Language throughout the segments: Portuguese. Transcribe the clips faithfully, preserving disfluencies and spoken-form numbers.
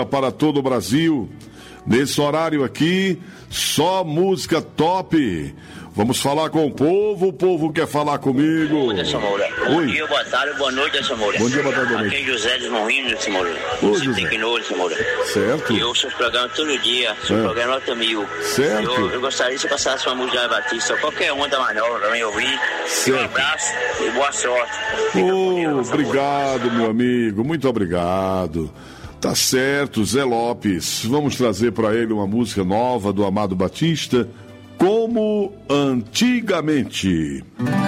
para todo o Brasil. Nesse horário aqui, só música top. Vamos falar com o povo, o povo quer falar comigo. Oi, Anderson Moura. Bom Oi. dia, boa tarde, boa noite, Anderson Moura. Bom dia, boa tarde, boa noite. Aqui é José dos Morrinhos, Anderson Moura. Oi, Você José. tem que ir, Anderson Moura. Certo. E eu ouço os programas todo dia, seu É. programa nota mil. Certo. Eu, eu gostaria de você passasse uma música da Batista, qualquer uma da manobra pra mim ouvir. Certo. Um abraço e boa sorte. Fica com Deus, Oh, Anderson Moura. obrigado, meu amigo, muito obrigado. Tá certo, Zé Lopes. Vamos trazer para ele uma música nova do Amado Batista, Como Antigamente.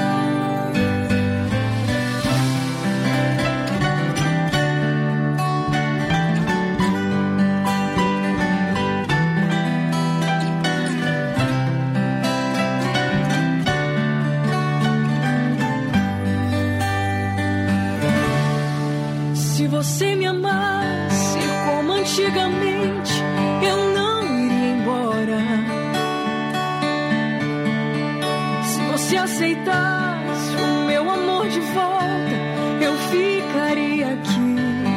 Se você me amasse como antigamente, eu não iria embora. Se você aceitasse o meu amor de volta, eu ficaria aqui.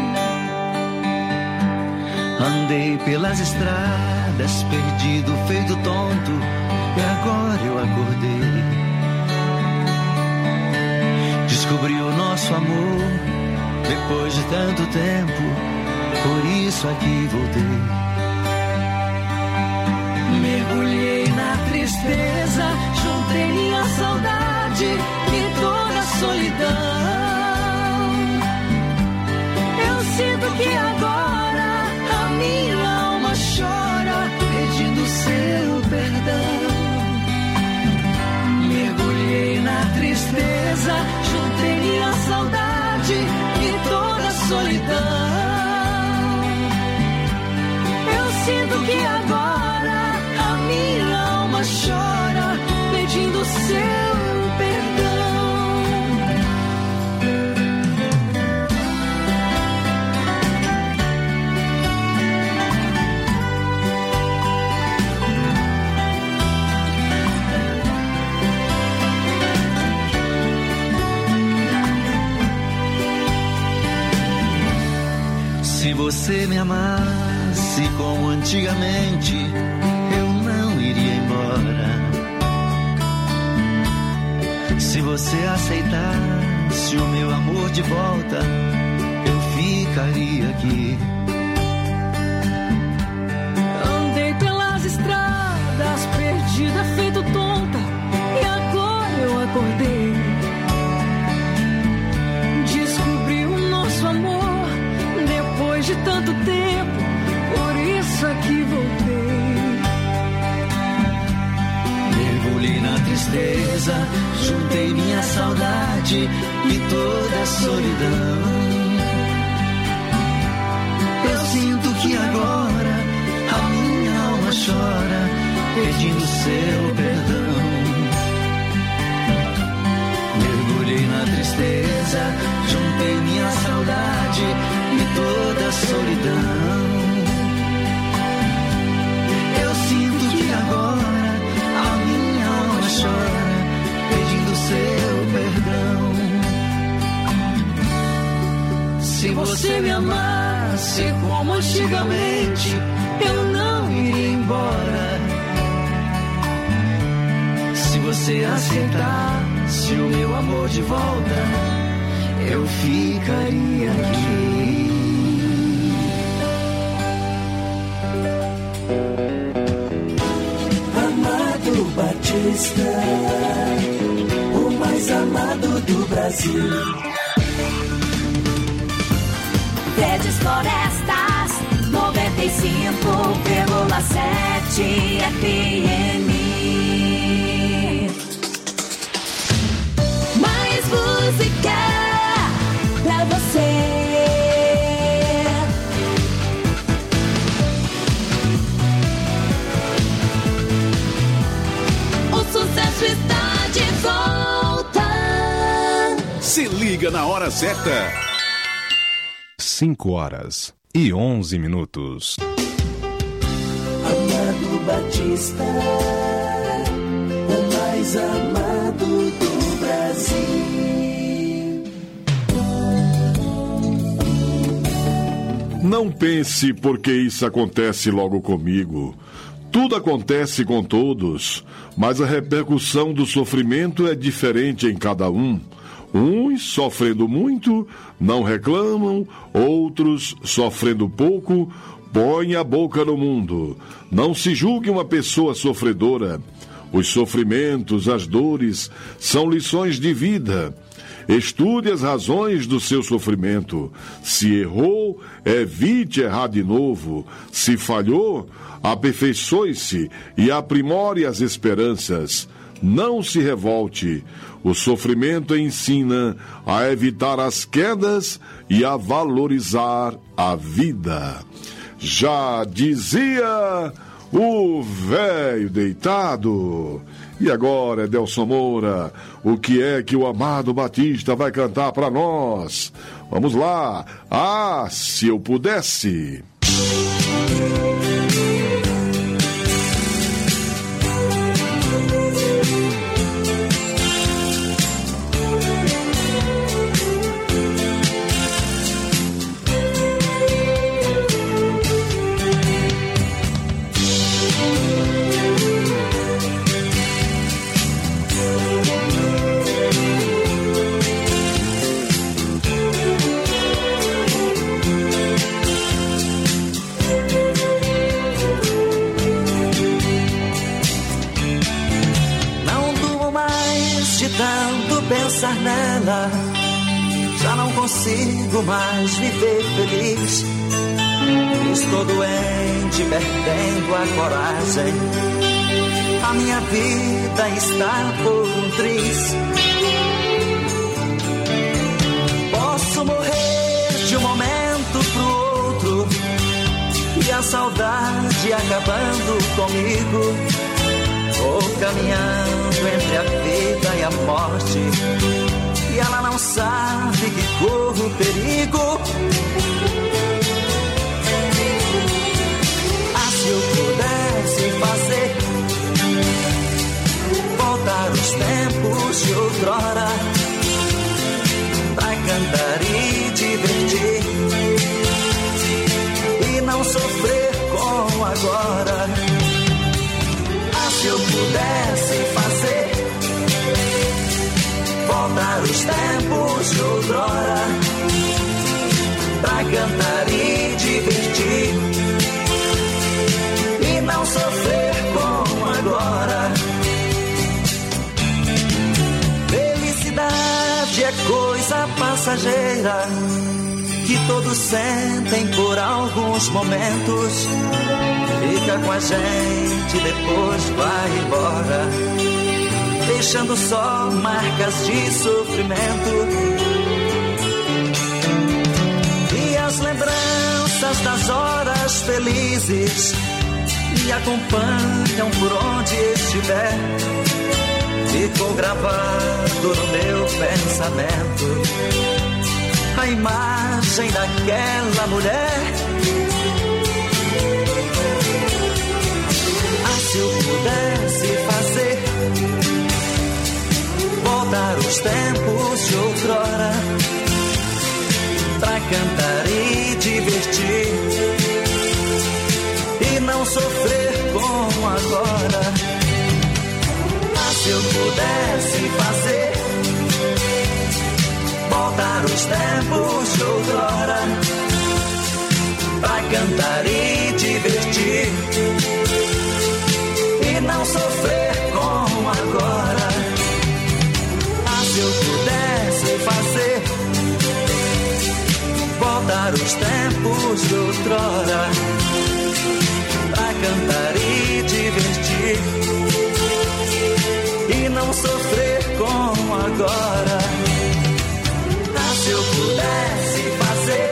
Andei pelas estradas, perdido, feito tonto, e agora eu acordei. Descobri o nosso amor depois de tanto tempo, por isso aqui voltei. Mergulhei na tristeza, juntei minha saudade e toda a solidão. Eu sinto que agora a minha alma chora, pedindo seu perdão. Mergulhei na tristeza, juntei minha saudade e toda a solidão. Eu sinto que agora a minha alma chora, pedindo seu perdão. Se você me amasse como antigamente, eu não iria embora. Se você aceitasse o meu amor de volta, eu ficaria aqui. Andei pelas estradas, perdida, feito tonta, e agora eu acordei. Descobri o nosso amor depois de tanto tempo, por isso aqui voltei. Mergulhei na tristeza, juntei minha saudade e toda a solidão. Eu sinto que agora a minha alma chora, pedindo seu perdão. Mergulhei na tristeza, juntei minha saudade e toda a solidão. Eu sinto que agora a minha alma chora, pedindo seu perdão. Se você me amasse como antigamente, eu não iria embora. Se você aceitasse o meu amor de volta, eu ficaria aqui. Amado Batista, o mais amado do Brasil. Verdes Florestas, noventa e cinco vírgula sete F M. Mais música pra você. O sucesso está de volta. Se liga na hora certa. cinco horas e onze minutos. Amado Batista, o mais amado do Brasil. Não pense porque isso acontece logo comigo. Tudo acontece com todos, mas a repercussão do sofrimento é diferente em cada um. Uns, sofrendo muito, não reclamam, outros, sofrendo pouco, põem a boca no mundo. Não se julgue uma pessoa sofredora. Os sofrimentos, as dores, são lições de vida. Estude as razões do seu sofrimento. Se errou, evite errar de novo. Se falhou, aperfeiçoe-se e aprimore as esperanças. Não se revolte. O sofrimento ensina a evitar as quedas e a valorizar a vida. Já dizia o velho deitado. E agora, Edelson Moura, o que é que o Amado Batista vai cantar para nós? Vamos lá. Ah, se eu pudesse. Pensar nela, já não consigo mais viver feliz. Estou doente, perdendo a coragem. A minha vida está por um triz. Posso morrer de um momento pro outro, e a saudade acabando comigo. Vou caminhando entre a vida e a morte, e ela não sabe que corro perigo. Ah, se eu pudesse fazer voltar os tempos de outrora, pra cantar e divertir, e não sofrer como agora. Se eu pudesse fazer voltar os tempos de outrora, pra cantar e divertir, e não sofrer como agora. Felicidade é coisa passageira, que todos sentem por alguns momentos. Fica com a gente, depois vai embora, deixando só marcas de sofrimento. E as lembranças das horas felizes me acompanham por onde estiver. Ficou gravado no meu pensamento a imagem daquela mulher. Se eu pudesse fazer voltar os tempos de outrora, pra cantar e divertir, e não sofrer como agora. Ah, se eu pudesse fazer voltar os tempos de outrora, pra cantar e divertir, e não sofrer como agora. Ah, se eu pudesse fazer voltar os tempos de outrora, pra cantar e divertir, e não sofrer como agora. Ah, se eu pudesse fazer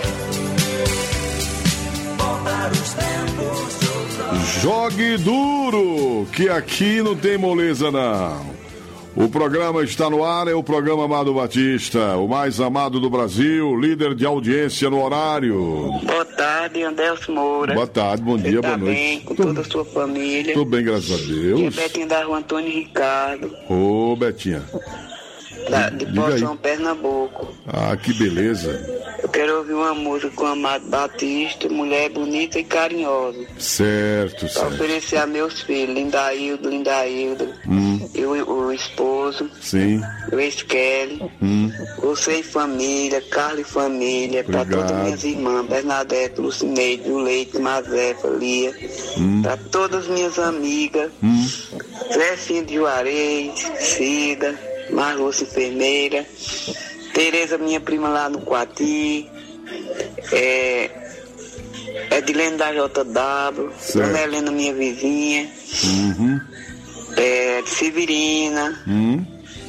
voltar os tempos de outrora. Jogue duro, que aqui não tem moleza não. O programa está no ar, é o programa Amado Batista, o mais amado do Brasil, líder de audiência no horário. Boa tarde, Adelson Moura. Boa tarde, bom Você dia, tá boa noite. bem, com Tô... toda a sua família. Tô bem, graças a Deus. E a Betinha da Rua Antônio Ricardo. Ô, Betinha. Da, de Diga Poção, aí. Pernambuco. Ah, que beleza. Eu quero ouvir uma música com Amado Batista, Mulher Bonita e Carinhosa. Certo, Pra certo. oferecer a meus filhos, Lindaildo, Lindaildo, Hum, eu, o esposo, sim. o ex-Kelly, Hum, você e família, Carla e família, pra Obrigado. todas minhas irmãs, Bernadette, Lucineide, o Leite, Mazefa, Lia, hum, pra todas minhas amigas, hum. Zefinha de Juarez, Cida, Marlúcia enfermeira, Tereza, minha prima lá no Coati, é, Edilene da J W, Certo. Dona Helena, minha vizinha, Uhum. é, Severina, Hum.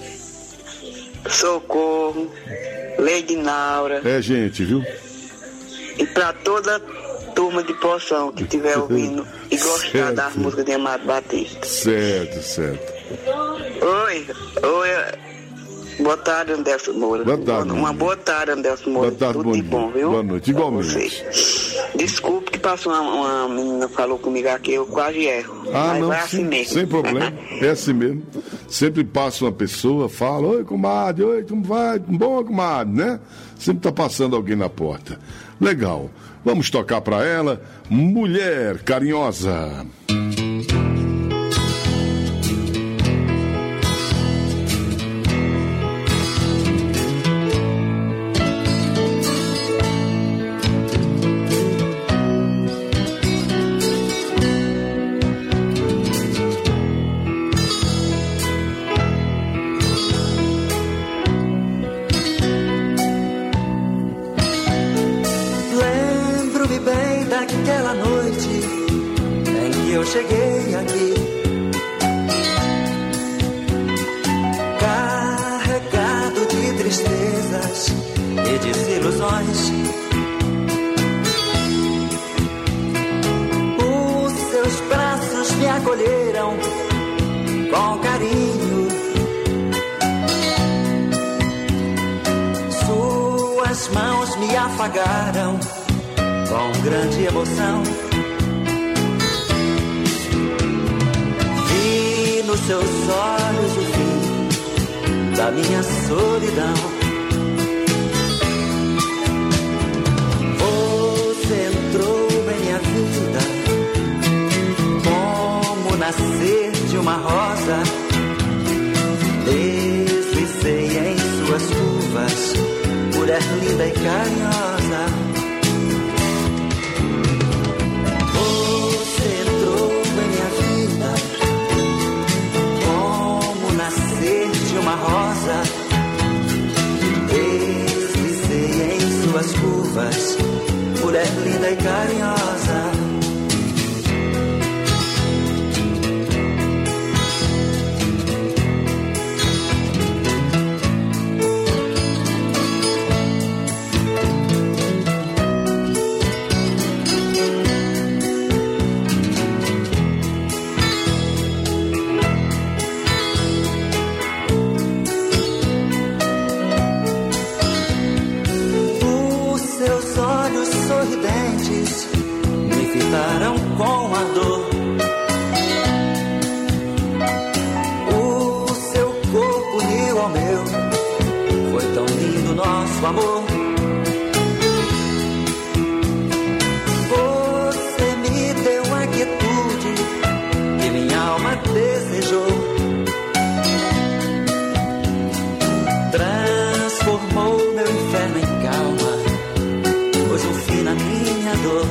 Socorro, Lady Naura, É gente, viu? e pra toda a turma de Poção que estiver ouvindo e gostar Certo. das músicas de Amado Batista. Certo, certo. Oi, oi, boa tarde, Andelson Moura. Boa tarde. Uma boa tarde, Andelson Moura. Boa tarde, Tudo bom de dia. bom, viu? Boa noite, igualmente. Pra você. Desculpe que passou uma, uma menina falou comigo aqui, eu quase erro. Ah, Mas não, vai assim sim, mesmo. sem problema. É assim mesmo. Sempre passa uma pessoa, fala, oi, comadre, oi, como vai? Bom, comadre, né? Sempre tá passando alguém na porta. Legal. Vamos tocar pra ela, Mulher Carinhosa. Lembro-me bem daquela noite em que eu cheguei aqui, carregado de tristezas e desilusões. Os seus braços me acolheram com carinho, suas mãos me afagaram com grande emoção. Vi nos seus olhos o fim da minha solidão. Você entrou em minha vida como nascer de uma rosa. Deslizei em suas curvas, mulher linda e carinhosa. Você entrou em minha vida como nascer de uma rosa. Deslizei em suas curvas, mulher linda e carinhosa. Os seus olhos sorridentes me fitaram com a dor. O seu corpo uniu ao meu, foi tão lindo nosso amor. Você me deu a quietude que minha alma desejou. Transformou meu inferno em calma, pôs um fim na minha dor.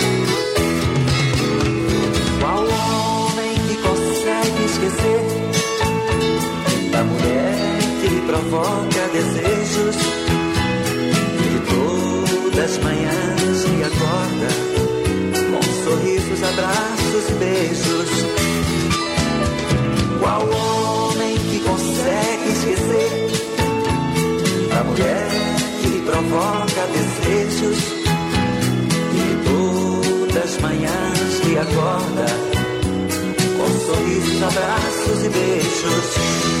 Qual homem que consegue esquecer da mulher que lhe provoca desejos, que todas as manhãs me acorda com sorrisos, abraços e beijos? Qual homem que consegue esquecer a mulher que lhe provoca desejos, que todas as manhãs lhe acorda com sorrisos, abraços e beijos?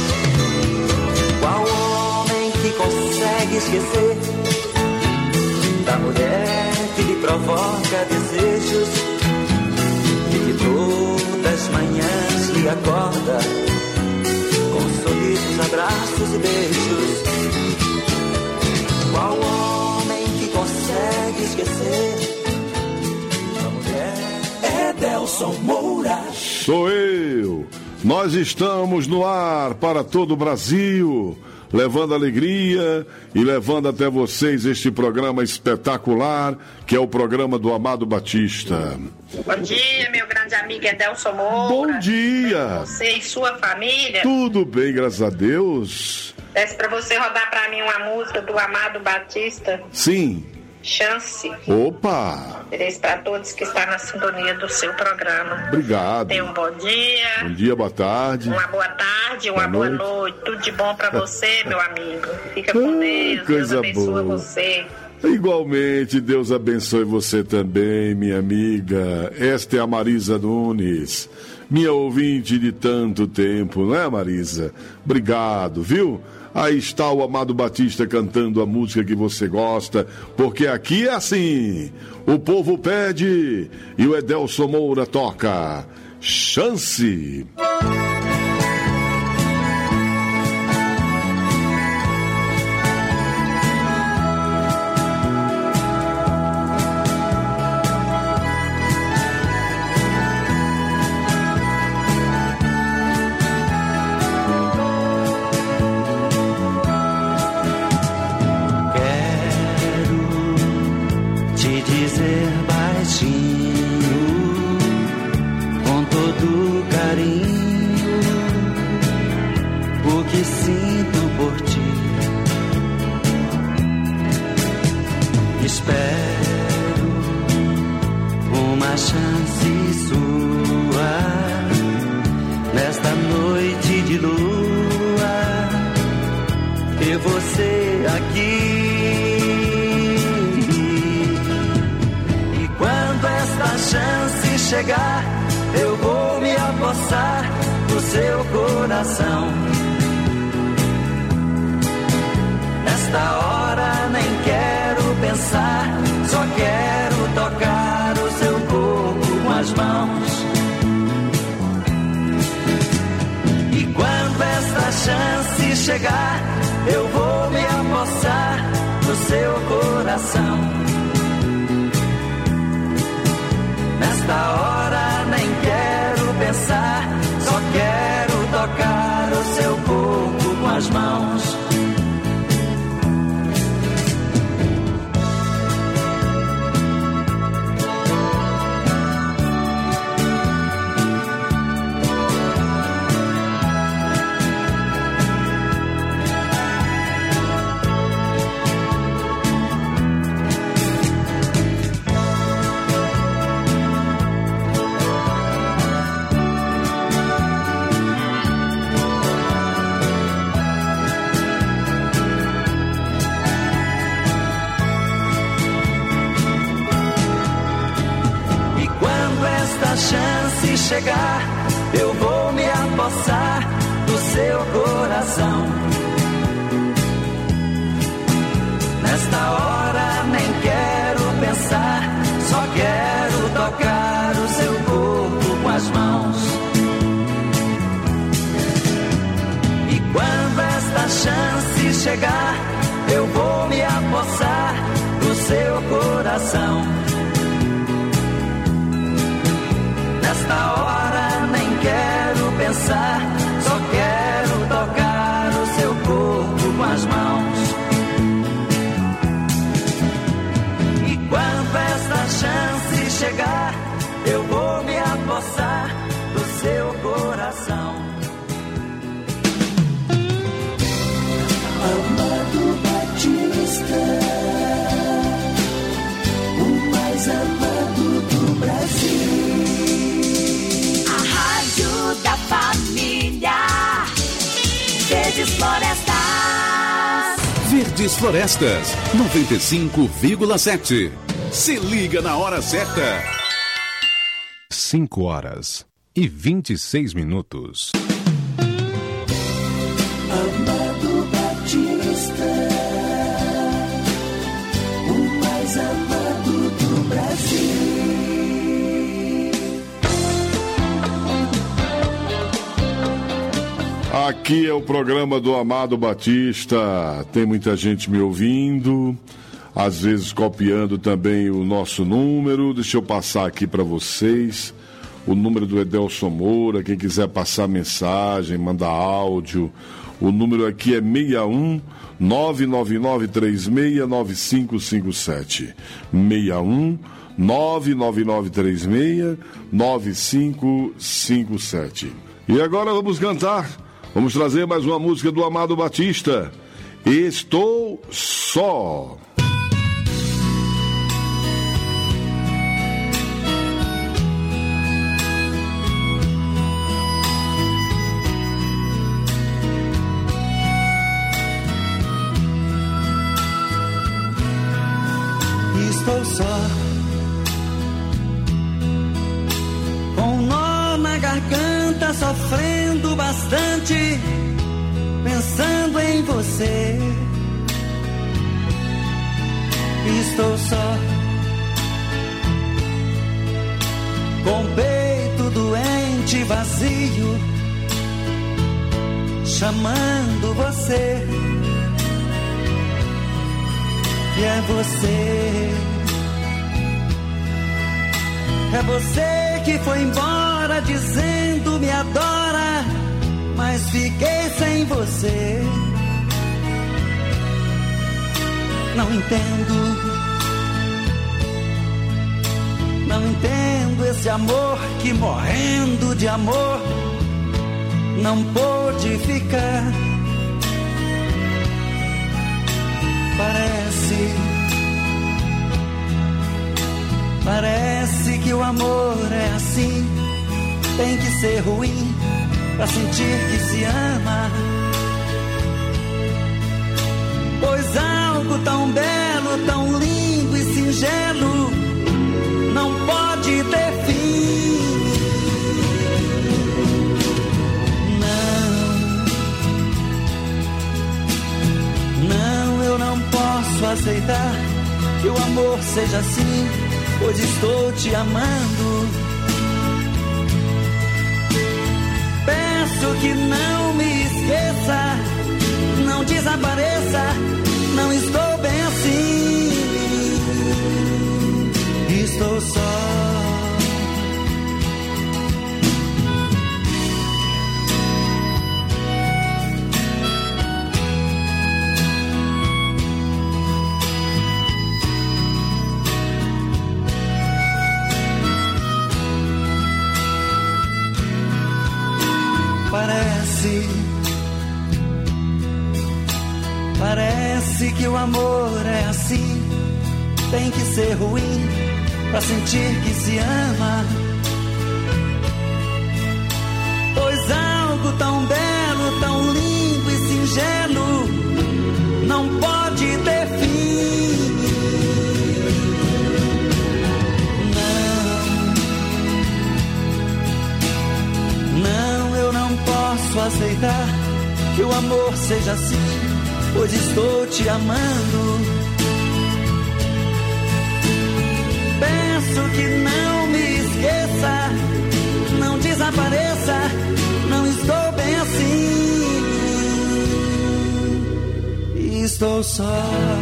Qual homem que consegue esquecer da mulher que lhe provoca desejos, que todas as manhãs lhe acorda com sorrisos, abraços e beijos? Qual homem que Edelson Moura. Sou eu. Nós estamos no ar para todo o Brasil, levando alegria e levando até vocês este programa espetacular, que é o programa do Amado Batista. Bom dia, meu grande amigo Edelson Moura. Bom dia. Você e sua família. Tudo bem, graças a Deus. Peço pra você rodar pra mim uma música do Amado Batista. Sim. Chance. Opa! Feliz para todos que estão na sintonia do seu programa. Obrigado. Tenha um bom dia. Bom dia, boa tarde. Uma boa tarde, uma boa, boa noite. noite. Tudo de bom para você, meu amigo. Fica com Deus. Coisa Deus abençoe boa. você. Igualmente, Deus abençoe você também, minha amiga. Esta é a Marisa Nunes, minha ouvinte de tanto tempo, não é, Marisa? Obrigado, viu? Aí está o Amado Batista cantando a música que você gosta, porque aqui é assim, o povo pede e o Edelson Moura toca. Chance! Chegar, eu vou me apossar do seu coração. Nesta hora nem quero pensar, só quero tocar o seu corpo com as mãos. E quando esta chance chegar, eu vou me apossar do seu coração. Nesta hora nem quero pensar, só quero tocar o seu corpo com as mãos. Chance chegar, eu vou me apossar do seu coração. Nesta hora nem quero pensar, só quero tocar o seu corpo com as mãos. E quando esta chance chegar, eu vou me apossar do seu coração. Nesta hora nem quero pensar, só quero tocar o seu corpo com as mãos. E quando esta chance chegar, eu vou me apossar do seu coração. Amado Batista, o mais amado do Brasil. Da família Verdes Florestas. Verdes Florestas, noventa e cinco vírgula sete. Se liga na hora certa. cinco horas e vinte e seis minutos. Amado Batista, o mais amado do Brasil. Aqui é o programa do Amado Batista. Tem muita gente me ouvindo, às vezes copiando também o nosso número. Deixa eu passar aqui para vocês o número do Edelson Moura, quem quiser passar mensagem, mandar áudio, o número aqui é seis um nove nove nove três seis nove cinco cinco sete. seis um nove nove nove três seis nove cinco cinco sete. E agora vamos cantar, vamos trazer mais uma música do Amado Batista, Estou Só. Estou só, com um nó na garganta, sofrendo bastante, pensando em você. Estou só, com o peito doente, vazio, chamando você. E é você, é você que foi embora dizendo me adora, mas fiquei sem você. Não entendo, não entendo esse amor que, morrendo de amor, não pôde ficar. Parece, parece que o amor é assim, tem que ser ruim pra sentir que se ama. Pois algo tão belo, tão lindo e singelo não pode ter fim. Não, não, eu não posso aceitar que o amor seja assim, pois estou te amando. Peço que não me esqueça, não desapareça, não estou bem assim. Estou só, parece, parece que o amor é assim, tem que ser ruim pra sentir que se ama. Pois algo tão belo, tão lindo e singelo não pode ter fim. Não, não, eu não posso aceitar que o amor seja assim, pois estou te amando. Peço que não me esqueça, não desapareça, não estou bem assim. Estou só.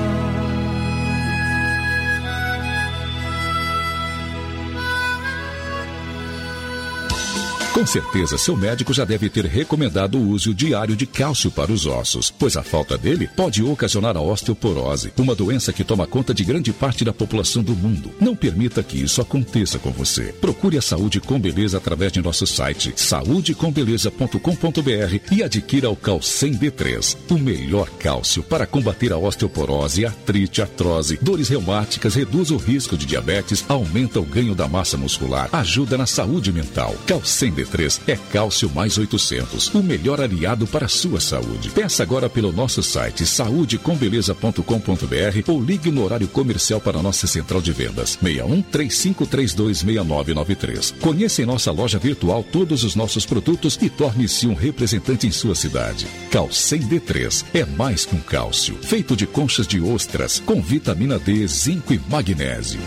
Com certeza, seu médico já deve ter recomendado o uso diário de cálcio para os ossos, pois a falta dele pode ocasionar a osteoporose, uma doença que toma conta de grande parte da população do mundo. Não permita que isso aconteça com você. Procure a Saúde com Beleza através de nosso site saúde com beleza ponto com ponto br e adquira o Calcem D três, o melhor cálcio para combater a osteoporose, artrite, artrose, dores reumáticas, reduz o risco de diabetes, aumenta o ganho da massa muscular, ajuda na saúde mental. Calcem D três é cálcio mais oitocentos, o melhor aliado para a sua saúde. Peça agora pelo nosso site saúde com beleza ponto com ponto br ou ligue no horário comercial para a nossa central de vendas seis um três cinco três dois seis nove nove três. Conheça em nossa loja virtual todos os nossos produtos e torne-se um representante em sua cidade. Calcem D três é mais que um cálcio, feito de conchas de ostras com vitamina D, zinco e magnésio.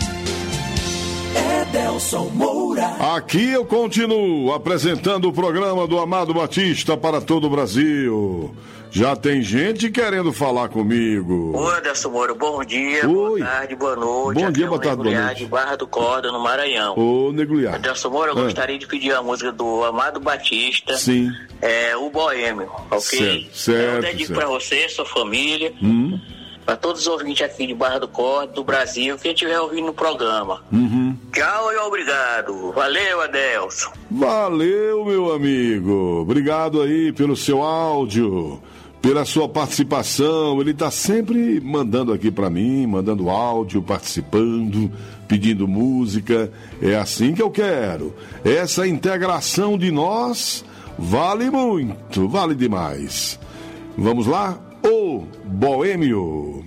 Edelson Moura. Aqui eu continuo apresentando o programa do Amado Batista para todo o Brasil. Já tem gente querendo falar comigo. Oi, Adelson Moura, bom dia, Oi. boa tarde, boa noite. Bom dia, Aqui é o boa tarde, boa Neguliar noite. de Barra do Corda, no Maranhão. Ô, Neguliar. Adelson Moura, eu Ah. gostaria de pedir a música do Amado Batista. Sim. É, o Boêmio, ok? Certo, certo, Eu dedico certo. pra você, sua família, Hum. pra todos os ouvintes aqui de Barra do Corda, do Brasil, quem estiver ouvindo no programa. Uhum. Tchau e obrigado. Valeu, Adelson. Valeu, meu amigo. Obrigado aí pelo seu áudio, pela sua participação. Ele tá sempre mandando aqui pra mim, mandando áudio, participando, pedindo música. É assim que eu quero. Essa integração de nós vale muito, vale demais. Vamos lá? O Boêmio.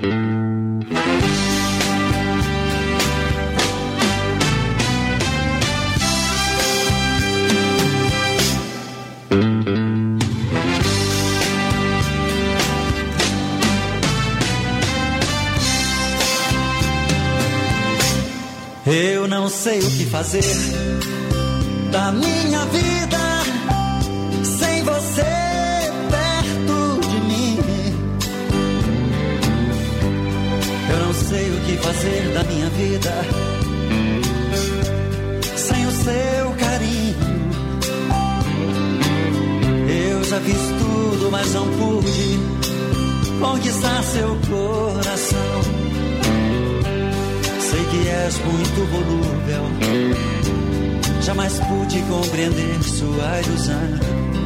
Eu não sei o que fazer da minha vida sem você perto de mim. Eu não sei o que fazer da minha vida sem o seu carinho. Eu já fiz tudo, mas não pude conquistar seu coração. Sei que és muito volúvel, jamais pude compreender sua ilusão.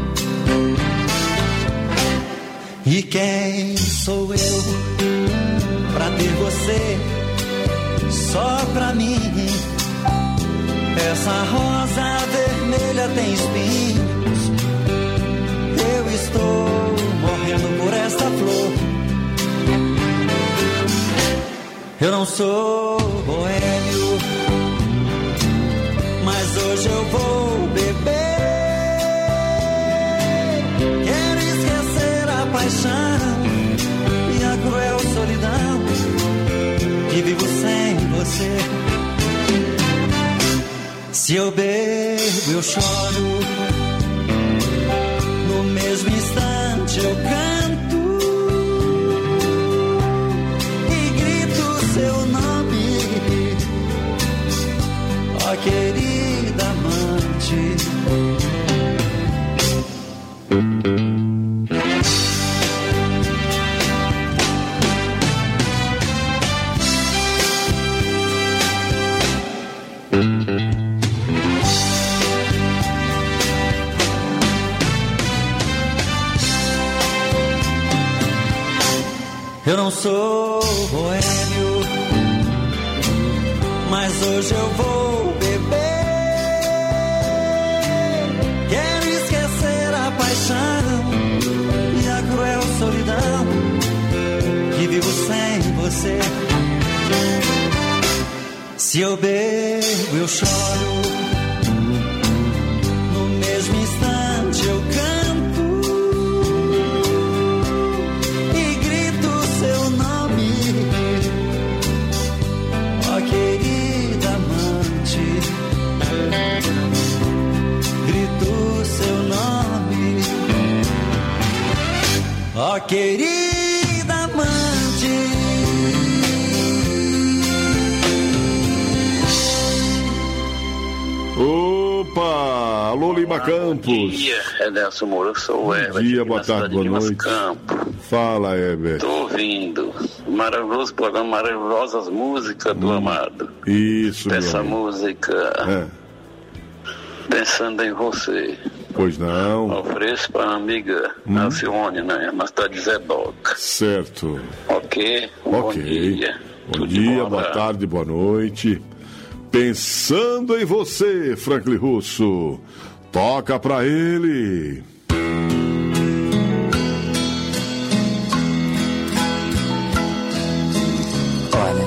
E quem sou eu pra ter você só pra mim? Essa rosa vermelha tem espinhos, eu estou morrendo por esta flor. Eu não sou boêmio, mas hoje eu vou beber. Quero esquecer a paixão e a cruel solidão que vivo sem você. Se eu bebo, eu choro, no mesmo instante eu canto. Ó querida amante, eu não sou boêmio, mas hoje eu vou beber. Quero esquecer a paixão e a cruel solidão que vivo sem você. Se eu bebo, eu choro, no mesmo instante eu canto e grito seu nome. Ó querida amante, grito seu nome. Ó querida amante. Opa! Alô, Lima Campos. Bom dia, Adelson Moura, eu sou o Herbert. Bom dia, boa tarde, boa noite. Campo. Fala, Herbert. Tô ouvindo. Maravilhoso programa, maravilhosas músicas do hum, Amado. Isso, Essa meu música, é. Pensando em Você. Pois não. Ofereço para a amiga hum. Alcione, né? Mas tá de Zé Boca. Certo. Ok? Ok. Bom dia. Bom Tudo dia, bom, boa cara? tarde, boa noite. Pensando em você, Franklin Russo. Toca pra ele. Olha,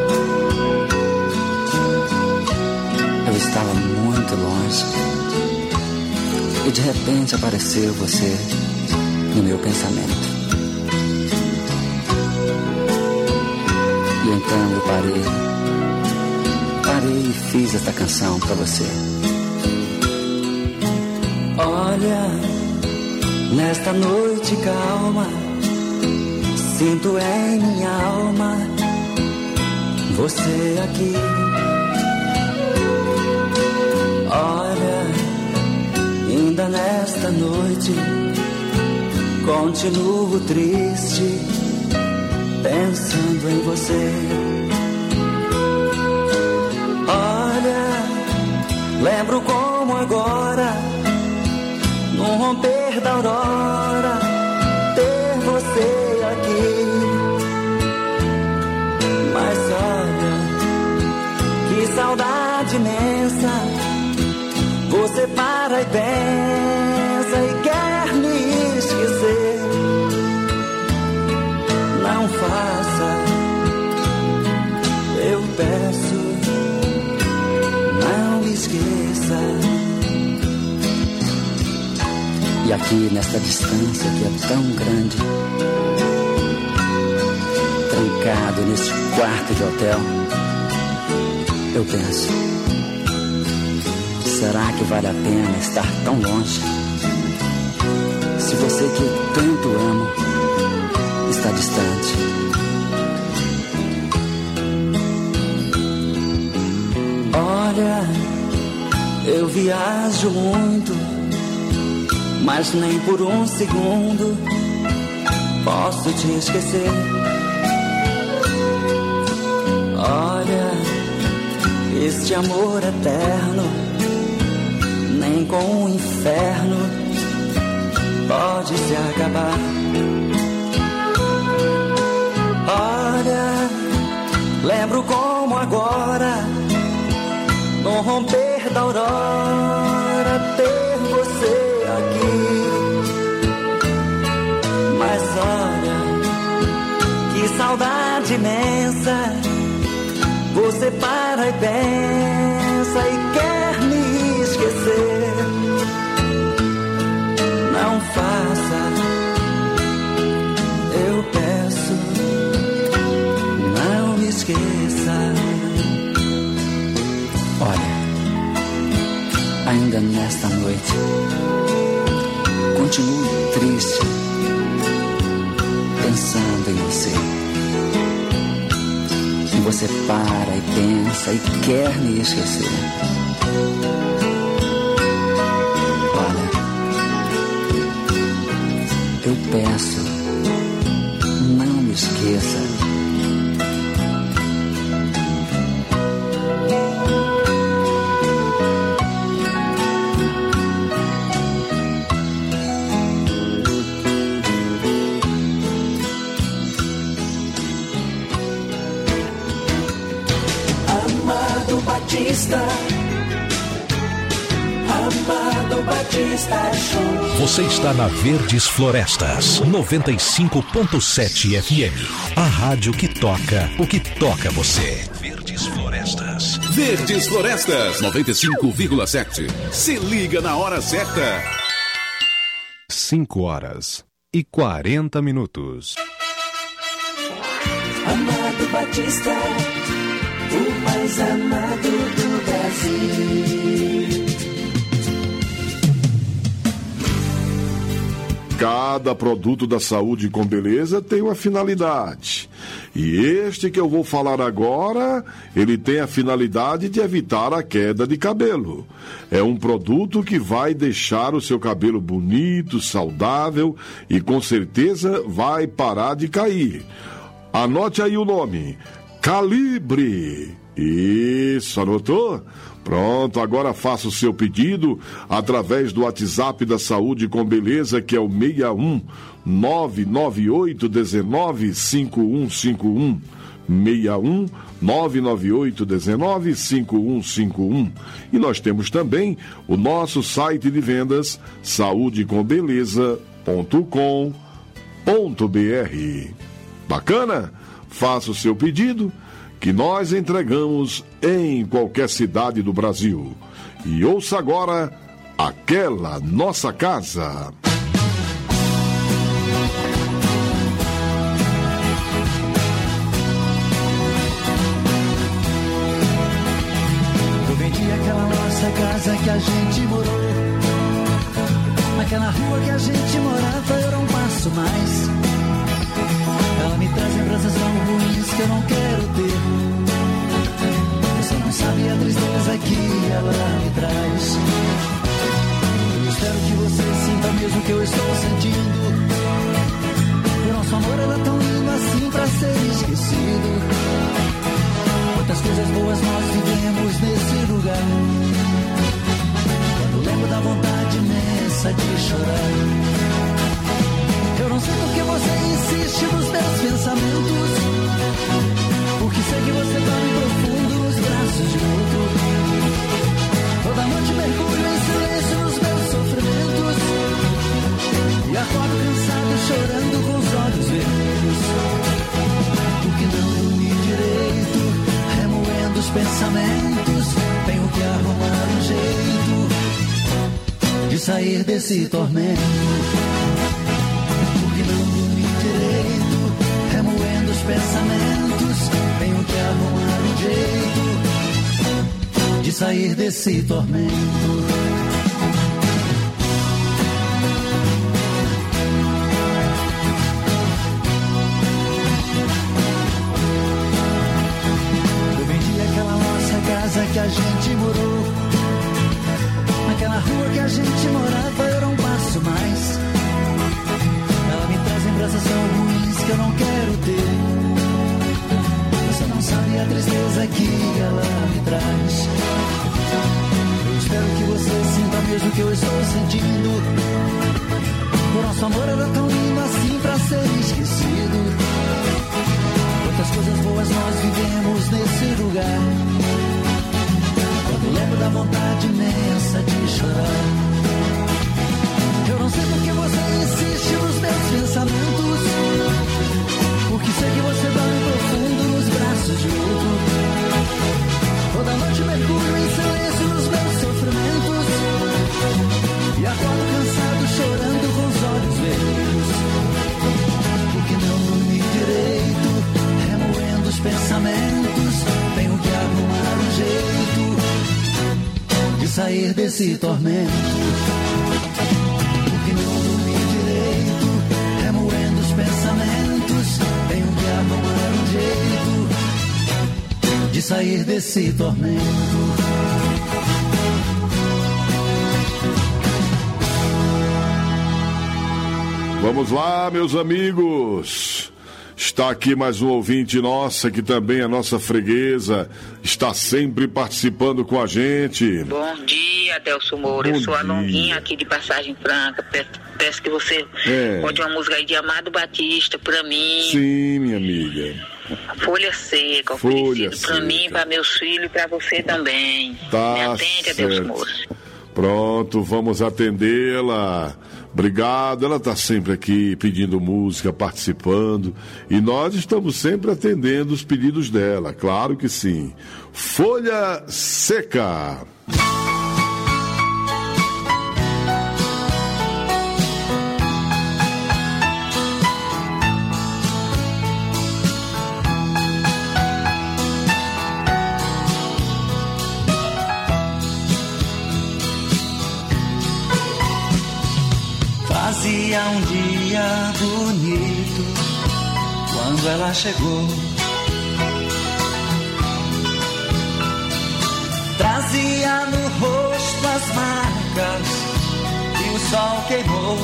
eu estava muito longe e de repente apareceu você no meu pensamento. E então eu parei, parei e fiz esta canção pra você. Olha, Nesta noite calma, sinto em minha alma você aqui. Olha, ainda nesta noite continuo triste, pensando em você. Olha, lembro como agora, no romper da aurora, ter você aqui. Mas olha, que saudade imensa, você para e pensa e quer me esquecer. Não faça, eu peço, não me esqueça. E aqui nesta distância que é tão grande, trancado neste quarto de hotel, eu penso, será que vale a pena estar tão longe? Se você que eu tanto amo está distante. Olha, eu viajo muito, mas nem por um segundo posso te esquecer. Olha, este amor eterno, nem com o inferno pode se acabar. Olha, lembro como agora, no romper da aurora, ter você aqui. Mas olha, que saudade imensa, você para e pensa e quer me esquecer. Não faça, eu peço, não me esqueça. Olha, ainda nesta noite continuo triste, pensando em você. E você para e pensa e quer me esquecer. Olha, eu peço, não me esqueça. Batista, Amado Batista Show. Você está na Verdes Florestas, noventa e cinco ponto sete F M. A rádio que toca o que toca você. Verdes Florestas. Verdes Florestas, noventa e cinco vírgula sete. Se liga na hora certa. cinco horas e quarenta minutos. Amado Batista, o mais amado do Brasil. Cada produto da saúde com beleza tem uma finalidade. E este que eu vou falar agora, ele tem a finalidade de evitar a queda de cabelo. É um produto que vai deixar o seu cabelo bonito, saudável e com certeza vai parar de cair. Anote aí o nome: Calibre. Isso, anotou? Pronto, agora faça o seu pedido através do WhatsApp da Saúde com Beleza, que é o seis um nove nove oito um nove cinco um cinco um. seis um nove nove oito um nove cinco um cinco um. E nós temos também o nosso site de vendas, saúde com beleza ponto com ponto b r. Bacana? Faça o seu pedido, que nós entregamos em qualquer cidade do Brasil. E ouça agora Aquela Nossa Casa. Eu vendi aquela nossa casa que a gente morou, Naquela rua que a gente morava eu não passo mais. Ela me traz lembranças tão ruins que eu não quero ter. Você não sabe a tristeza que ela me traz. Eu espero que você sinta mesmo o que eu estou sentindo. O nosso amor era tão lindo assim pra ser esquecido. Quantas coisas boas nós vivemos nesse lugar. Quando lembro da vontade imensa de chorar. Eu não sei porque você insiste nos meus pensamentos. Porque sei que você dorme profundo nos braços de outro. Toda noite mergulho em silêncio nos meus sofrimentos. E acordo cansado chorando com os olhos vermelhos. Porque não dormi direito, remoendo os pensamentos. Tenho que arrumar um jeito de sair desse tormento. Porque não dormi direito, remoendo os pensamentos. Tenho que arrumar um jeito de sair desse tormento. Que a gente morou, naquela rua que a gente morava eu não passo mais. Ela me traz lembranças tão ruins que eu não quero ter. Você não sabe a tristeza que ela me traz. Eu espero que você sinta mesmo o que eu estou sentindo. O nosso amor era tão lindo assim pra ser esquecido. Quantas coisas boas nós vivemos nesse lugar. Eu lembro da vontade imensa de chorar. Eu não sei porque você insiste nos meus pensamentos. Porque sei que você dorme profundo nos braços de outro. Toda noite mergulho em silêncio nos meus sofrimentos. E acordo cansado chorando com os olhos vermelhos. Porque não dormi direito, remoendo os pensamentos. Tenho que arrumar um jeito de sair desse tormento. Porque não dormi direito, remoendo os pensamentos. Tenho que arrumar um jeito de sair desse tormento. Vamos lá, meus amigos. Está aqui mais um ouvinte nossa, que também é nossa freguesa, está sempre participando com a gente. Bom dia, Adelson Moura. Bom Eu sou a dia. Longuinha aqui de Passagem Franca. Peço, peço que você É. conte uma música aí de Amado Batista pra mim. Sim, minha amiga. Folha Seca, Folha oferecido pra Seca. mim, pra meus filhos e pra você também. Tá Me atende, Adelson certo. Moura. Pronto, vamos atendê-la. Obrigado, ela está sempre aqui pedindo música, participando, e nós estamos sempre atendendo os pedidos dela, claro que sim. Folha Seca. Fazia um dia bonito quando ela chegou. Trazia no rosto as marcas que o sol queimou.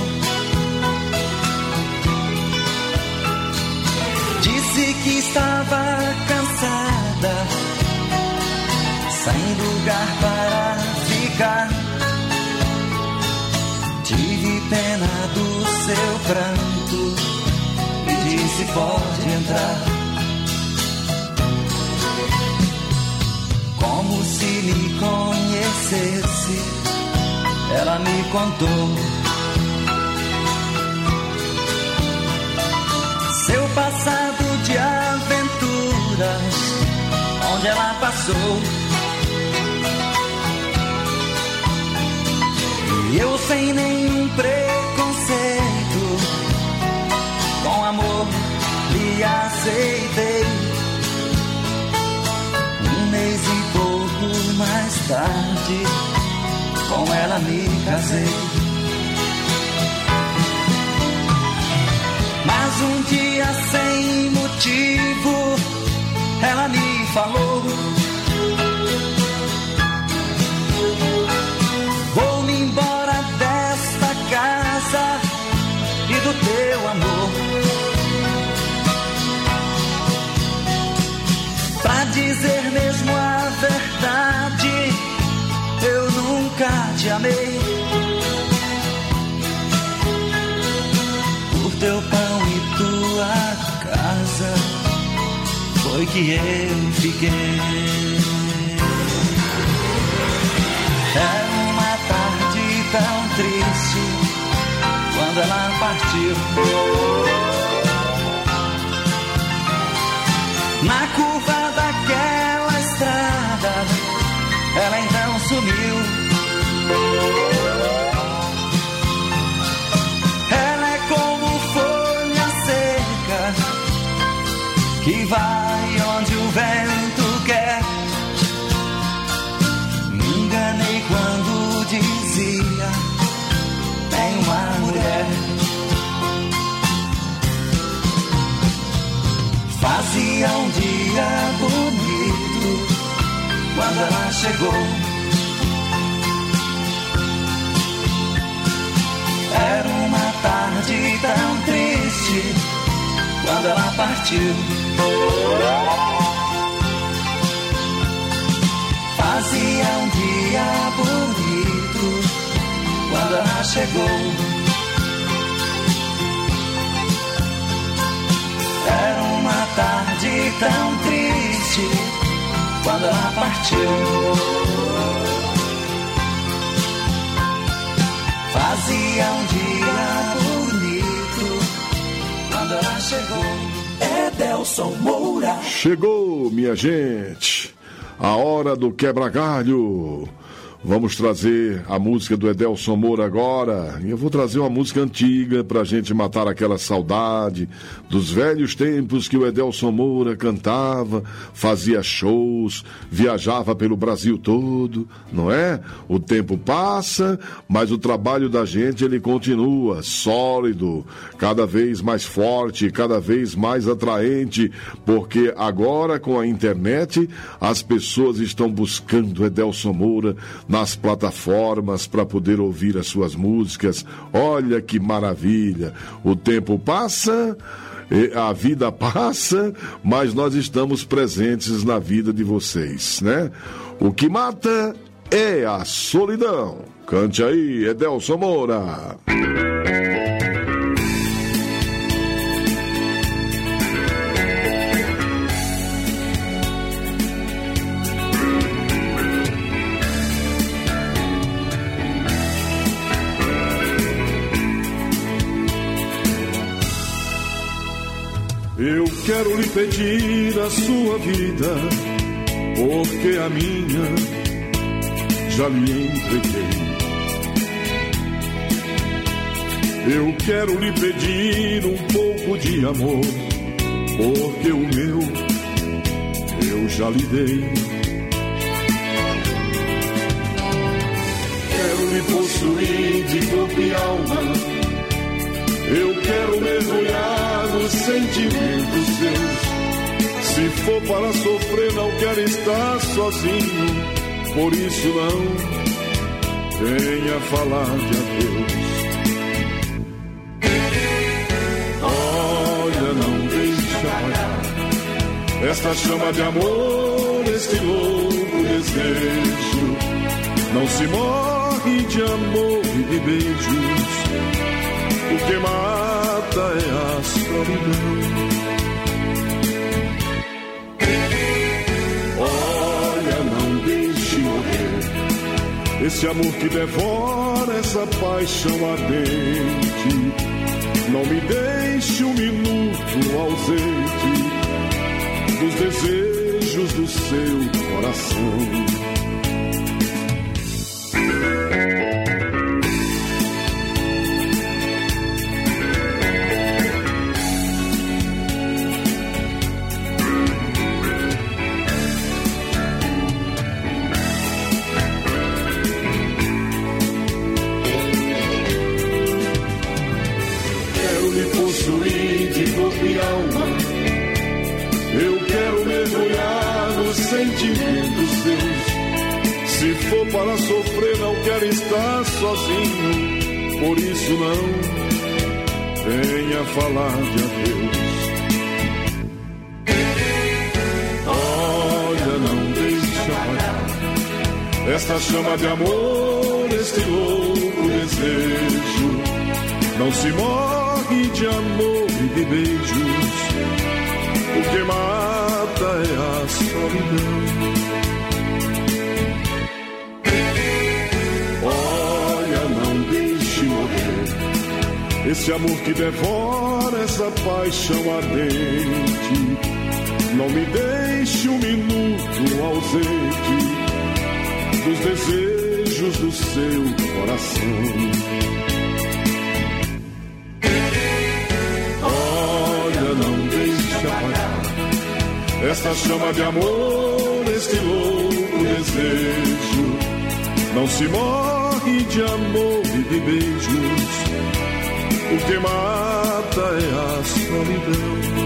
Disse que estava cansada, sem lugar para ficar. Tive pena do seu pranto e disse: pode entrar. Como se me conhecesse, ela me contou seu passado de aventuras, onde ela passou. E eu sem nenhum preconceito, com amor lhe aceitei. Um mês e pouco mais tarde, com ela me casei. um dia sem motivo ela me falou: vou-me embora desta casa e do teu amor. Pra dizer mesmo a verdade, eu nunca te amei. Por teu pão e tua casa foi que eu fiquei. Era uma tarde tão triste quando ela partiu. Na curva daquela estrada, ela então sumiu. Ela é como folha seca que vai onde o vento quer. Me enganei quando dizia: tem uma mulher. Fazia um dia bonito quando ela chegou. Era uma tarde tão triste quando ela partiu. Fazia um dia bonito quando ela chegou. Era uma tarde tão triste quando ela partiu. Fazia um dia bonito quando ela chegou. Edelson Moura. Chegou, minha gente, a hora do quebra-galho. Vamos trazer a música do Edelson Moura agora. E eu vou trazer uma música antiga pra gente matar aquela saudade dos velhos tempos que o Edelson Moura cantava, fazia shows, viajava pelo Brasil todo, não é? O tempo passa, mas o trabalho da gente ele continua sólido, cada vez mais forte, cada vez mais atraente, porque agora com a internet as pessoas estão buscando Edelson Moura nas plataformas para poder ouvir as suas músicas. Olha que maravilha! O tempo passa, a vida passa, mas nós estamos presentes na vida de vocês, né? O que mata é a solidão. Cante aí, Edelson Moura. Eu quero lhe pedir a sua vida, porque a minha já lhe entreguei. Eu quero lhe pedir um pouco de amor, porque o meu eu já lhe dei. Quero lhe possuir de corpo e alma. Eu quero mergulhar nos sentimentos seus. Se for para sofrer, não quero estar sozinho. Por isso não venha falar de adeus. Olha, não deixe apagar esta chama de amor, este louco desejo. Não se morre de amor e de beijos. O que mata é a solidão. Olha, não deixe morrer esse amor que devora, essa paixão ardente. Não me deixe um minuto ausente dos desejos do seu coração. para sofrer não quer estar sozinho, por isso não venha falar de adeus. Olha, não deixe apagar esta chama de amor, este louco desejo. Não se morre de amor e de beijos, o que mata é a solidão. Olha, não deixe morrer esse amor que devora, essa paixão ardente. Não me deixe um minuto ausente dos desejos do seu coração. Olha, não deixe apagar esta chama de amor, este louco desejo. Não se morre de amor e de beijos, o que mata é a solidão.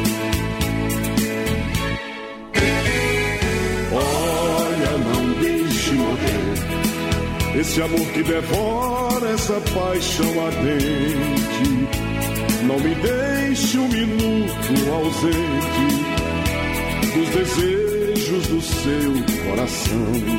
Olha, não deixe morrer esse amor que devora, essa paixão ardente. Não me deixe um minuto ausente dos desejos do seu coração.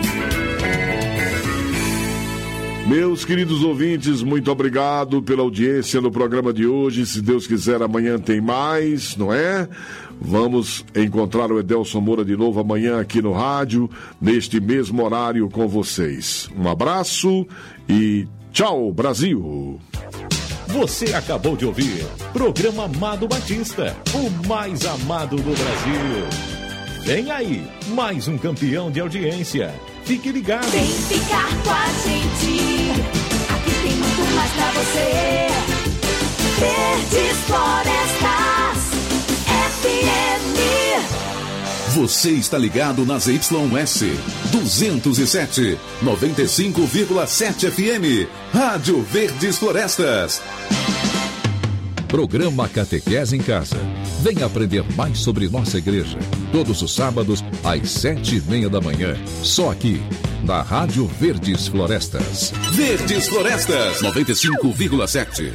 Meus queridos ouvintes, muito obrigado pela audiência no programa de hoje. Se Deus quiser, amanhã tem mais, não é? Vamos encontrar o Edelson Moura de novo amanhã aqui no rádio, neste mesmo horário com vocês. Um abraço e tchau, Brasil! Você acabou de ouvir Programa Amado Batista, o mais amado do Brasil. Vem aí, mais um campeão de audiência. Fique ligado. Vem ficar com a gente. Aqui tem muito mais pra você. Verdes Florestas F M. Você está ligado nas Y S duzentos e sete, noventa e cinco vírgula sete F M. Rádio Verdes Florestas. Programa Catequese em Casa. Venha aprender mais sobre nossa igreja. Todos os sábados, às sete e meia da manhã. Só aqui, na Rádio Verdes Florestas. Verdes Florestas, noventa e cinco vírgula sete.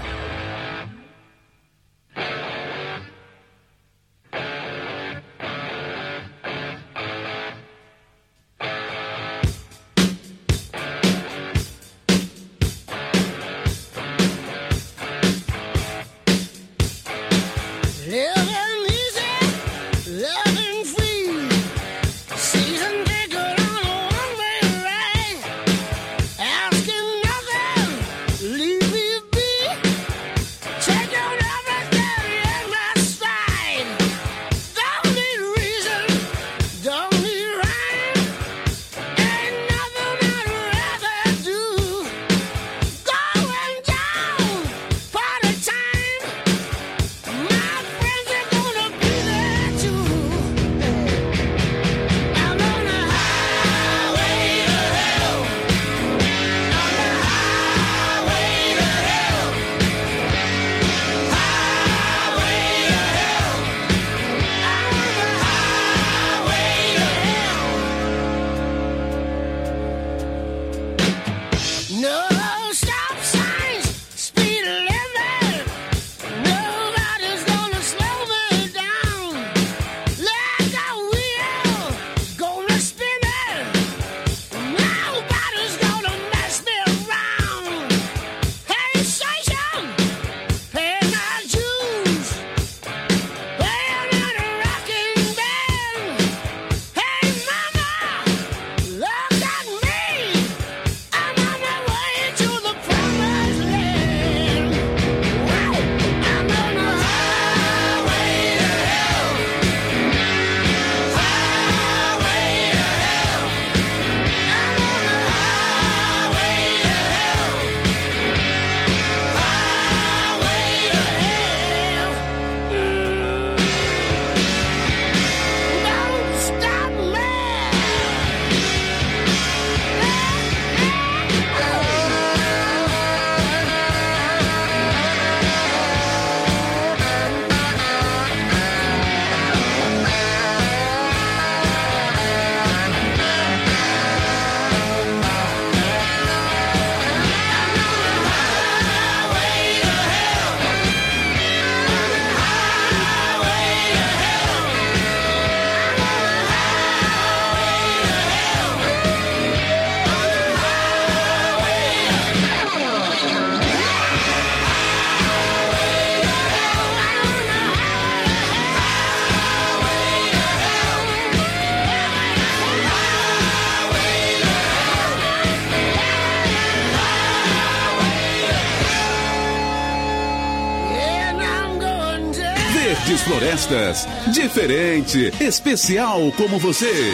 Verdes Florestas. Diferente, especial como você.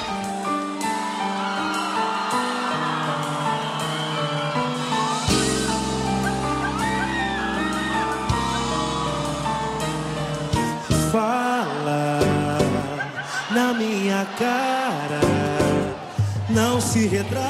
Fala na minha cara, não se retraia.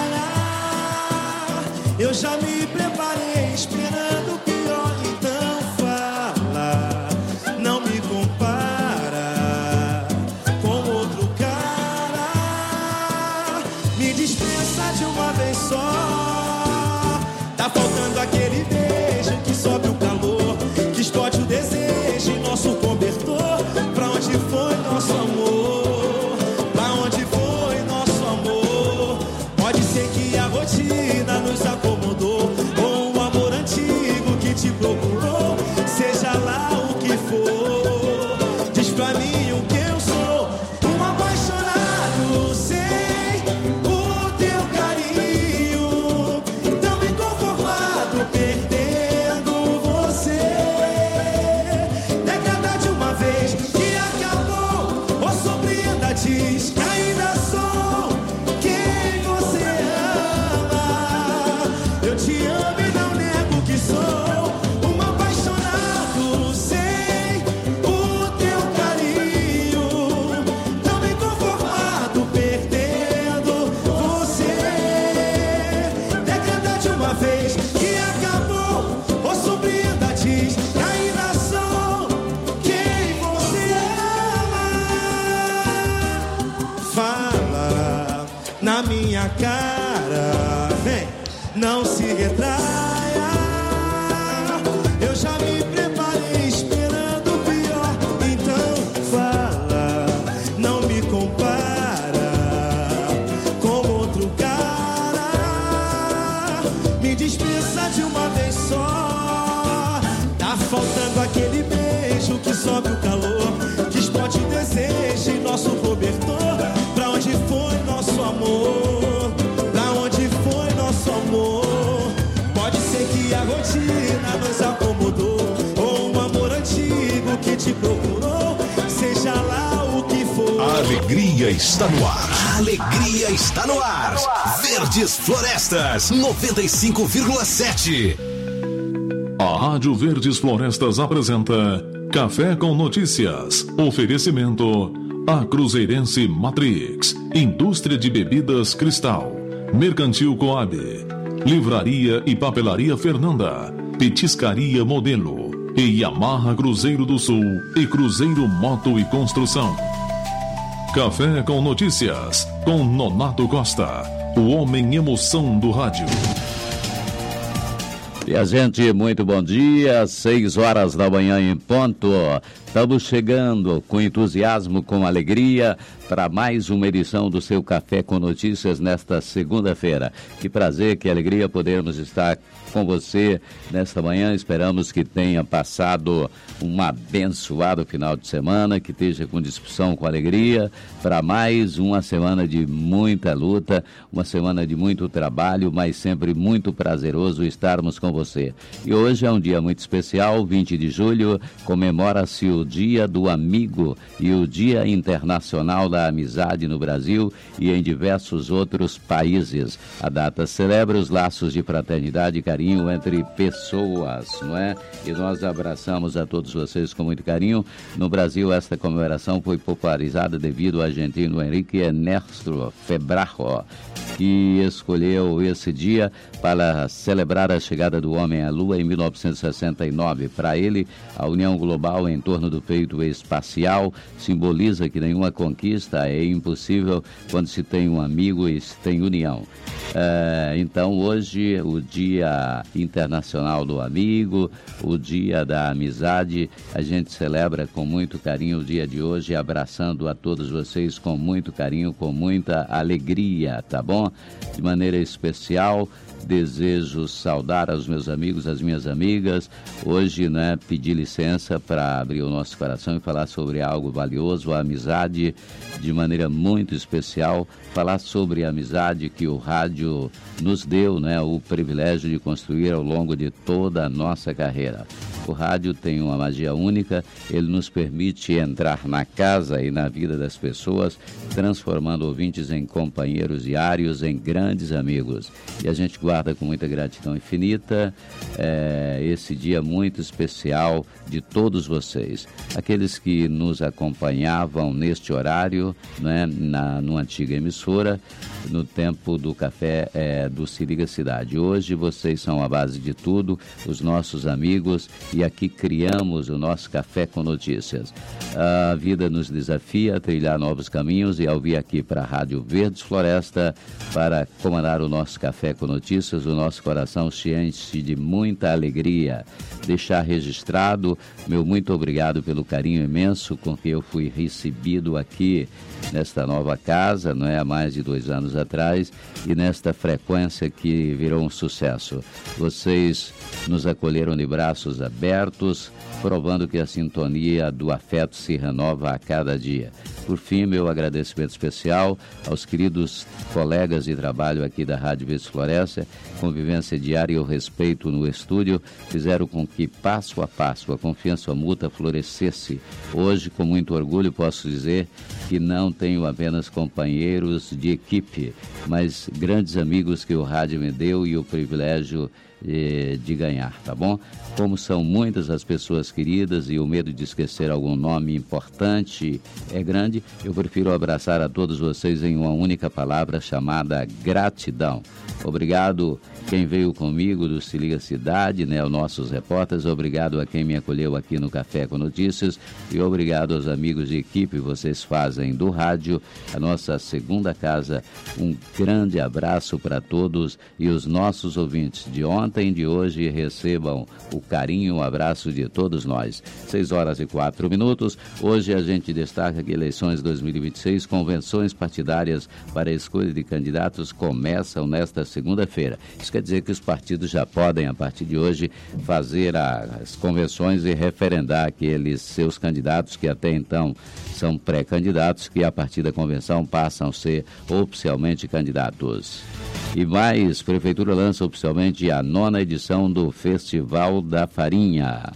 Eu já me preparei esperando o pior, então fala, não me compara com outro cara. Me dispensa de uma vez só. Tá faltando aquele beijo que sobe o calor, que explode o desejo em nosso cobertor. Pra onde foi nosso amor? Pra onde foi nosso amor? Pode ser que a rotina nos acomodou, ou um amor antigo que te procurou. Seja lá o que for, diz pra mim o que eu sou. Um apaixonado sem o teu carinho, tão inconformado, perdendo você. Decada de uma vez que acabou, ou surpreenda, diz que ainda sou quem você ama. Eu te amo e não nego que sou um apaixonado sem o teu carinho, tão inconformado, perdendo você. Decada de uma vez que acabou, ou surpreenda, diz que ainda sou quem você ama. Fala na minha cara, vem, não se retraia. Eu já me preparei esperando o pior, então fala, não me compara com outro cara. Me dispensa de uma vez só. Tá faltando aquele beijo que sobe o calor, que explode o desejo em nosso cobertor. Pra onde foi nosso amor? Pra onde foi nosso amor? Pode ser que a rotina nos acomodou, ou um amor antigo que te procurou. Seja lá o que for. A alegria está no ar. A alegria está no ar. Verdes Florestas, noventa e cinco vírgula sete. A Rádio Verdes Florestas apresenta Café com Notícias. Oferecimento A Cruzeirense Matrix, Indústria de Bebidas Cristal, Mercantil Coab, Livraria e Papelaria Fernanda, Petiscaria Modelo e Yamaha Cruzeiro do Sul e Cruzeiro Moto e Construção. Café com Notícias, com Nonato Costa, o homem emoção do rádio. E a gente, muito bom dia, seis horas da manhã em ponto. Estamos chegando com entusiasmo, com alegria, para mais uma edição do seu Café com Notícias nesta segunda-feira. Que prazer, que alegria podermos estar com você nesta manhã. Esperamos que tenha passado um abençoado final de semana, que esteja com discussão, com alegria, para mais uma semana de muita luta, uma semana de muito trabalho, mas sempre muito prazeroso estarmos com você. E hoje é um dia muito especial, vinte de julho, comemora-se o Dia do Amigo e o Dia Internacional da Amizade no Brasil e em diversos outros países. A data celebra os laços de fraternidade e carinho entre pessoas, não é? E nós abraçamos a todos vocês com muito carinho. No Brasil, esta comemoração foi popularizada devido ao argentino Enrique Ernesto Febrajo, que escolheu esse dia para celebrar a chegada do homem à Lua em mil novecentos e sessenta e nove. Para ele, a união global em torno do feito espacial simboliza que nenhuma conquista é impossível quando se tem um amigo e se tem união. É, então, hoje, o Dia Internacional do Amigo, o Dia da Amizade, a gente celebra com muito carinho o dia de hoje, abraçando a todos vocês com muito carinho, com muita alegria, tá bom? De maneira especial, desejo saudar aos meus amigos, às minhas amigas. Hoje, né, pedir licença para abrir o nosso coração e falar sobre algo valioso, a amizade, de maneira muito especial, falar sobre a amizade que o rádio nos deu, né, o privilégio de construir ao longo de toda a nossa carreira. O rádio tem uma magia única, ele nos permite entrar na casa e na vida das pessoas, transformando ouvintes em companheiros diários, em grandes amigos. E a gente guarda com muita gratidão infinita é, esse dia muito especial de todos vocês. Aqueles que nos acompanhavam neste horário, né, na, numa antiga emissora, no tempo do café é, do Se Liga Cidade. Hoje vocês são a base de tudo, os nossos amigos, e aqui criamos o nosso Café com Notícias. A vida nos desafia a trilhar novos caminhos e ao vir aqui para a Rádio Verdes Floresta para comandar o nosso Café com Notícias, o nosso coração se enche de muita alegria. Deixar registrado meu muito obrigado pelo carinho imenso com que eu fui recebido aqui nesta nova casa, não é, há mais de dois anos atrás, e nesta frequência que virou um sucesso. Vocês nos acolheram de braços abertos, provando que a sintonia do afeto se renova a cada dia. Por fim, meu agradecimento especial aos queridos colegas de trabalho aqui da Rádio Verdes Floresta. Convivência diária e o respeito no estúdio fizeram com que, passo a passo, a confiança mútua florescesse. Hoje, com muito orgulho, posso dizer que não tenho apenas companheiros de equipe, mas grandes amigos que o rádio me deu e o privilégio eh, de ganhar, tá bom? Como são muitas as pessoas queridas e o medo de esquecer algum nome importante é grande, eu prefiro abraçar a todos vocês em uma única palavra chamada gratidão. Obrigado quem veio comigo do Se Liga Cidade, né, os nossos repórteres, obrigado a quem me acolheu aqui no Café com Notícias e obrigado aos amigos de equipe, vocês fazem do rádio a nossa segunda casa. Um grande abraço para todos e os nossos ouvintes de ontem e de hoje recebam o carinho, um abraço de todos nós. seis horas e quatro minutos. Hoje a gente destaca que eleições dois mil e vinte e seis, convenções partidárias para a escolha de candidatos começam nesta segunda-feira. Isso quer dizer que os partidos já podem, a partir de hoje, fazer as convenções e referendar aqueles seus candidatos que até então são pré-candidatos, que a partir da convenção passam a ser oficialmente candidatos. E mais, Prefeitura lança oficialmente a nona edição do Festival da Farinha.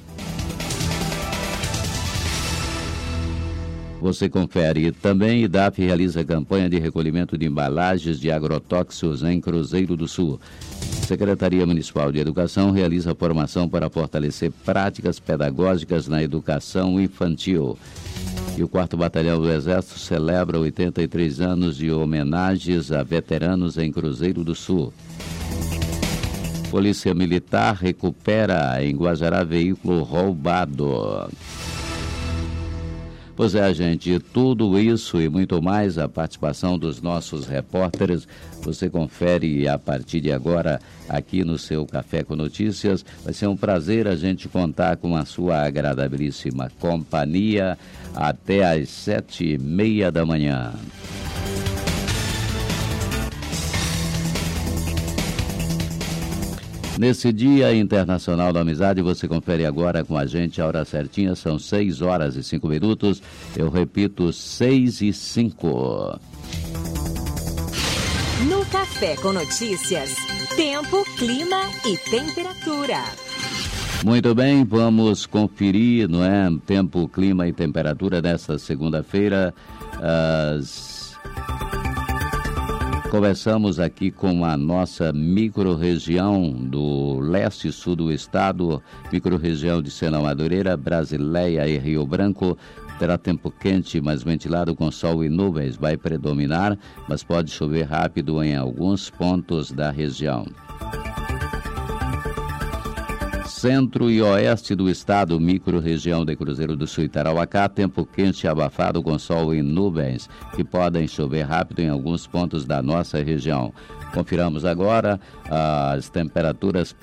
Você confere também, I D A F realiza campanha de recolhimento de embalagens de agrotóxicos em Cruzeiro do Sul. Secretaria Municipal de Educação realiza formação para fortalecer práticas pedagógicas na educação infantil. E o quarto Batalhão do Exército celebra oitenta e três anos de homenagens a veteranos em Cruzeiro do Sul. Polícia Militar recupera em Guajará veículo roubado. Pois é, gente, tudo isso e muito mais, a participação dos nossos repórteres, você confere a partir de agora aqui no seu Café com Notícias. Vai ser um prazer a gente contar com a sua agradabilíssima companhia até às sete e meia da manhã. Nesse Dia Internacional da Amizade, você confere agora com a gente a hora certinha, são seis horas e cinco minutos. Eu repito, seis e cinco. No Café com Notícias, tempo, clima e temperatura. Muito bem, vamos conferir, não é? Tempo, clima e temperatura desta segunda-feira. As... Começamos aqui com a nossa microrregião do leste e sul do estado, microrregião de Sena Madureira, Brasileia e Rio Branco. Terá tempo quente, mas ventilado com sol e nuvens. Vai predominar, mas pode chover rápido em alguns pontos da região. Centro e oeste do estado, microrregião de Cruzeiro do Sul e Tarauacá, tempo quente e abafado com sol e nuvens, que podem chover rápido em alguns pontos da nossa região. Confiramos agora as temperaturas